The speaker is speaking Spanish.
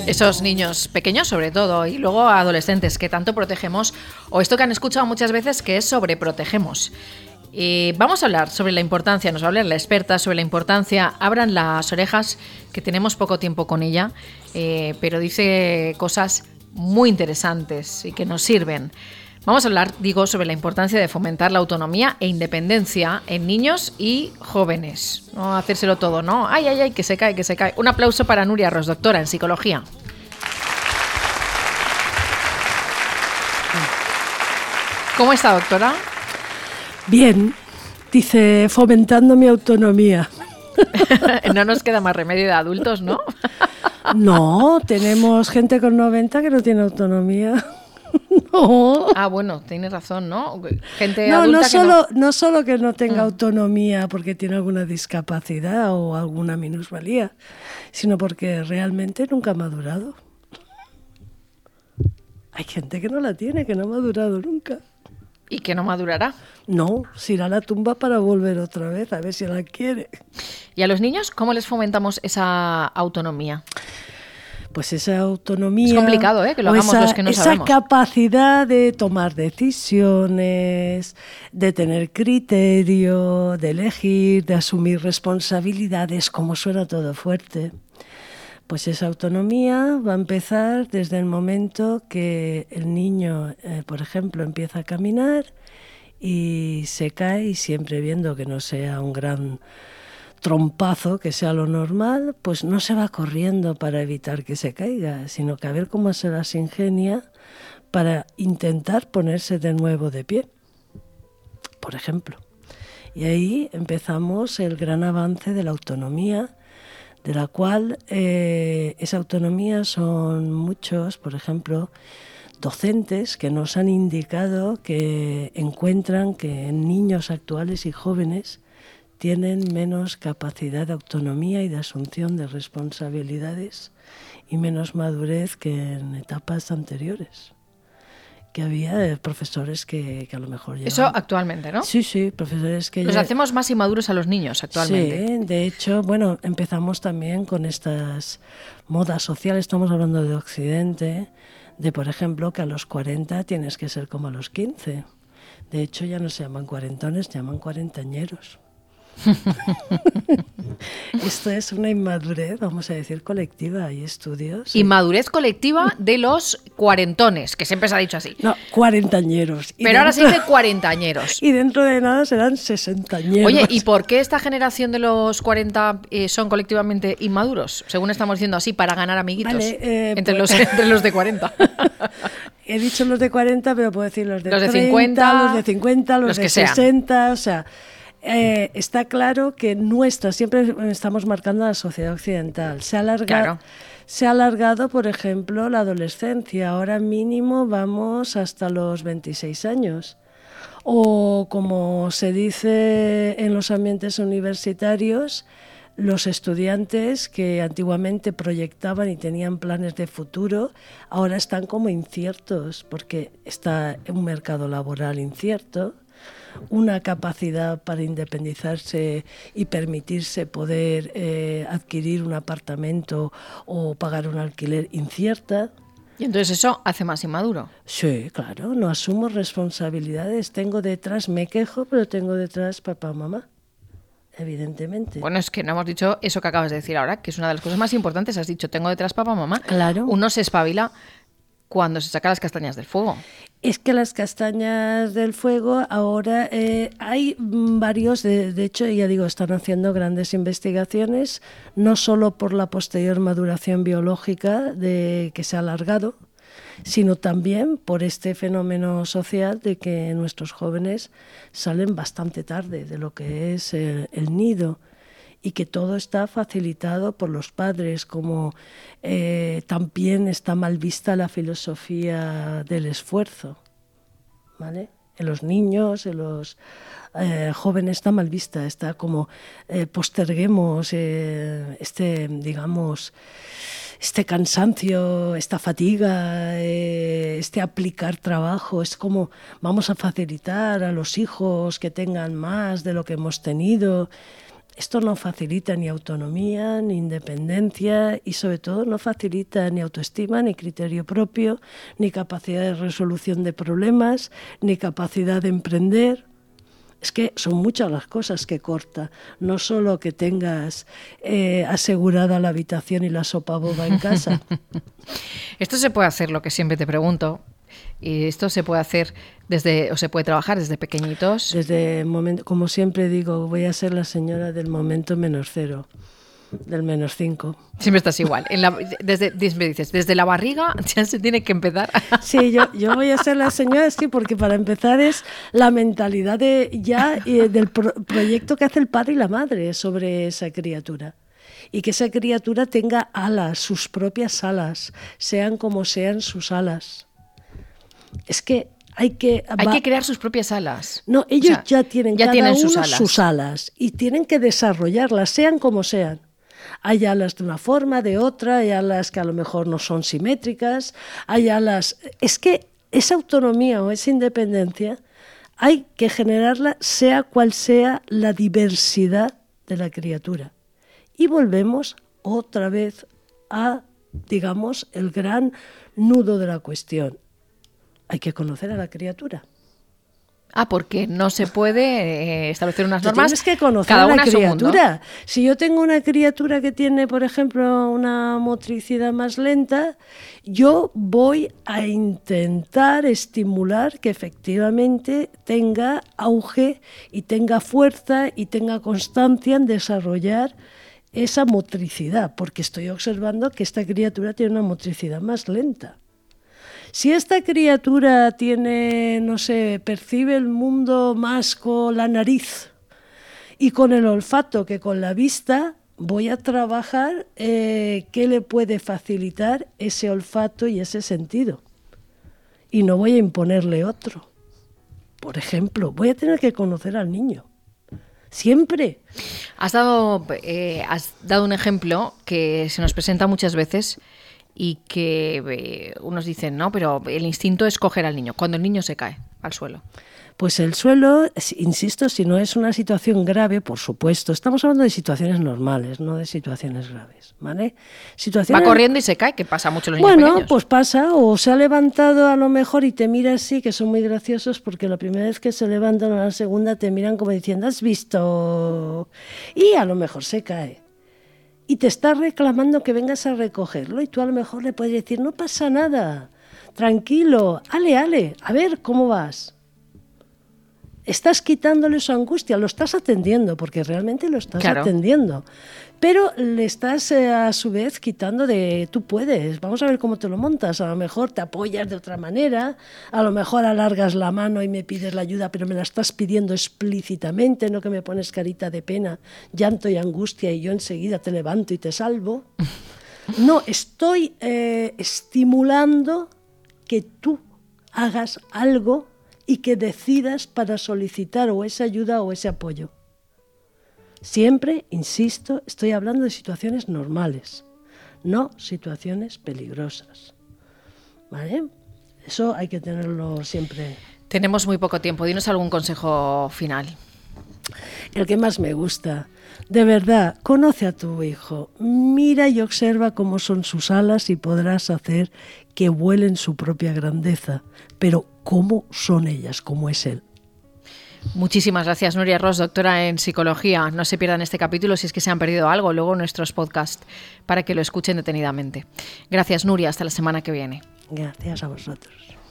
Esos niños pequeños sobre todo y luego adolescentes que tanto protegemos, o esto que han escuchado muchas veces que es sobreprotegemos. Vamos a hablar sobre la importancia, nos va a hablar la experta sobre la importancia, abran las orejas que tenemos poco tiempo con ella, pero dice cosas muy interesantes y que nos sirven. Vamos a hablar, digo, sobre la importancia de fomentar la autonomía e independencia en niños y jóvenes. No hacérselo todo, ¿no? Ay, ay, ay, que se cae, que se cae. Un aplauso para Nuria Ros, doctora en psicología. ¿Cómo está, doctora? Bien, dice, fomentando mi autonomía. No nos queda más remedio de adultos, ¿no? No, tenemos gente con 90 que no tiene autonomía. No. Ah, bueno, tienes razón, ¿no? Gente adulta no solo que no tenga autonomía porque tiene alguna discapacidad o alguna minusvalía, sino porque realmente nunca ha madurado. Hay gente que no la tiene, que no ha madurado nunca. ¿Y que no madurará? No, se irá a la tumba para volver otra vez, a ver si la quiere. ¿Y a los niños cómo les fomentamos esa autonomía? Pues esa autonomía... Es complicado, que lo hagamos los que no sabemos. Esa capacidad de tomar decisiones, de tener criterio, de elegir, de asumir responsabilidades, como suena todo fuerte. Pues esa autonomía va a empezar desde el momento que el niño, por ejemplo, empieza a caminar y se cae, y siempre viendo que no sea un gran trompazo, que sea lo normal, pues no se va corriendo para evitar que se caiga, sino que a ver cómo se las ingenia para intentar ponerse de nuevo de pie, por ejemplo. Y ahí empezamos el gran avance de la autonomía, de la cual esa autonomía son muchos, por ejemplo, docentes que nos han indicado que encuentran que en niños actuales y jóvenes tienen menos capacidad de autonomía y de asunción de responsabilidades y menos madurez que en etapas anteriores. Que había profesores que a lo mejor llevan... Eso actualmente, ¿no? Sí, profesores que... Los hacemos más inmaduros a los niños actualmente. Sí, de hecho, bueno, empezamos también con estas modas sociales, estamos hablando de Occidente, de, por ejemplo, que a los 40 tienes que ser como a los 15. De hecho, ya no se llaman cuarentones, se llaman cuarentañeros. Esto es una inmadurez, vamos a decir, colectiva. Hay estudios. Inmadurez colectiva de los cuarentones, que siempre se ha dicho así. No, cuarentañeros. Pero ahora se dice cuarentañeros. Y dentro de nada serán sesentañeros. Oye, ¿y por qué esta generación de los 40 son colectivamente inmaduros? Según estamos diciendo así, para ganar amiguitos, vale, entre los de 40. He dicho los de 40, pero puedo decir los de 30, 50, los de 50, los de 60, o sea... está claro que siempre estamos marcando a la sociedad occidental. Se ha alargado, por ejemplo, la adolescencia. Ahora mínimo vamos hasta los 26 años. O como se dice en los ambientes universitarios, los estudiantes que antiguamente proyectaban y tenían planes de futuro, ahora están como inciertos, porque está un mercado laboral incierto, una capacidad para independizarse y permitirse poder adquirir un apartamento o pagar un alquiler incierta. ¿Y entonces eso hace más inmaduro? Sí, claro, no asumo responsabilidades. Tengo detrás, me quejo, pero tengo detrás papá o mamá, evidentemente. Bueno, es que no hemos dicho eso que acabas de decir ahora, que es una de las cosas más importantes. Has dicho, tengo detrás papá o mamá. Claro. Uno se espabila cuando se saca las castañas del fuego. Es que las castañas del fuego ahora hay varios, de hecho, ya digo, están haciendo grandes investigaciones, no solo por la posterior maduración biológica de que se ha alargado, sino también por este fenómeno social de que nuestros jóvenes salen bastante tarde de lo que es el nido. Y que todo está facilitado por los padres, como también está mal vista la filosofía del esfuerzo, ¿vale? En los niños, en los jóvenes está mal vista, está como posterguemos digamos, este cansancio, esta fatiga, este aplicar trabajo, es como vamos a facilitar a los hijos que tengan más de lo que hemos tenido. Esto no facilita ni autonomía, ni independencia y sobre todo no facilita ni autoestima, ni criterio propio, ni capacidad de resolución de problemas, ni capacidad de emprender. Es que son muchas las cosas que corta, no solo que tengas asegurada la habitación y la sopa boba en casa. Esto se puede hacer, lo que siempre te pregunto, y esto se puede hacer o se puede trabajar desde pequeñitos. Desde el momento, como siempre digo, voy a ser la señora del momento -0, del -5. Siempre estás igual. Desde la barriga ya se tiene que empezar. Sí, yo voy a ser la señora, sí, porque para empezar es la mentalidad del proyecto que hace el padre y la madre sobre esa criatura. Y que esa criatura tenga alas, sus propias alas, sean como sean sus alas. Es que hay que crear sus propias alas. No, ellos ya tienen sus alas y tienen que desarrollarlas, sean como sean. Hay alas de una forma, de otra, hay alas que a lo mejor no son simétricas, hay alas... Es que esa autonomía o esa independencia hay que generarla sea cual sea la diversidad de la criatura. Y volvemos otra vez a, digamos, el gran nudo de la cuestión. Hay que conocer a la criatura. Porque no se puede establecer unas normas. Tienes que conocer a la criatura. Si yo tengo una criatura que tiene, por ejemplo, una motricidad más lenta, yo voy a intentar estimular que efectivamente tenga auge y tenga fuerza y tenga constancia en desarrollar esa motricidad, porque estoy observando que esta criatura tiene una motricidad más lenta. Si esta criatura tiene, no sé, percibe el mundo más con la nariz y con el olfato que con la vista, voy a trabajar qué le puede facilitar ese olfato y ese sentido. Y no voy a imponerle otro. Por ejemplo, voy a tener que conocer al niño. Siempre. Has dado un ejemplo que se nos presenta muchas veces y que unos dicen, no, pero el instinto es coger al niño, cuando el niño se cae al suelo. Pues el suelo, insisto, si no es una situación grave, por supuesto, estamos hablando de situaciones normales, no de situaciones graves, ¿vale? Va corriendo y se cae, que pasa mucho en los niños pequeños. Bueno, pues pasa, o se ha levantado a lo mejor y te mira así, que son muy graciosos, porque la primera vez que se levantan a la segunda te miran como diciendo, ¿has visto? Y a lo mejor se cae. Y te está reclamando que vengas a recogerlo y tú a lo mejor le puedes decir, no pasa nada, tranquilo, ale, a ver, ¿cómo vas? Estás quitándole su angustia, lo estás atendiendo, porque realmente lo estás atendiendo. Pero le estás a su vez quitando de, tú puedes, vamos a ver cómo te lo montas, a lo mejor te apoyas de otra manera, a lo mejor alargas la mano y me pides la ayuda, pero me la estás pidiendo explícitamente, no que me pones carita de pena, llanto y angustia y yo enseguida te levanto y te salvo. No, estoy estimulando que tú hagas algo y que decidas para solicitar o esa ayuda o ese apoyo. Siempre, insisto, estoy hablando de situaciones normales, no situaciones peligrosas. ¿Vale? Eso hay que tenerlo siempre. Tenemos muy poco tiempo. Dinos algún consejo final. El que más me gusta. De verdad, conoce a tu hijo. Mira y observa cómo son sus alas y podrás hacer que vuelen su propia grandeza. Pero cómo son ellas, cómo es él. Muchísimas gracias, Núria Ros, doctora en psicología. No se pierdan este capítulo si es que se han perdido algo, luego nuestros podcasts, para que lo escuchen detenidamente. Gracias, Núria. Hasta la semana que viene. Gracias a vosotros.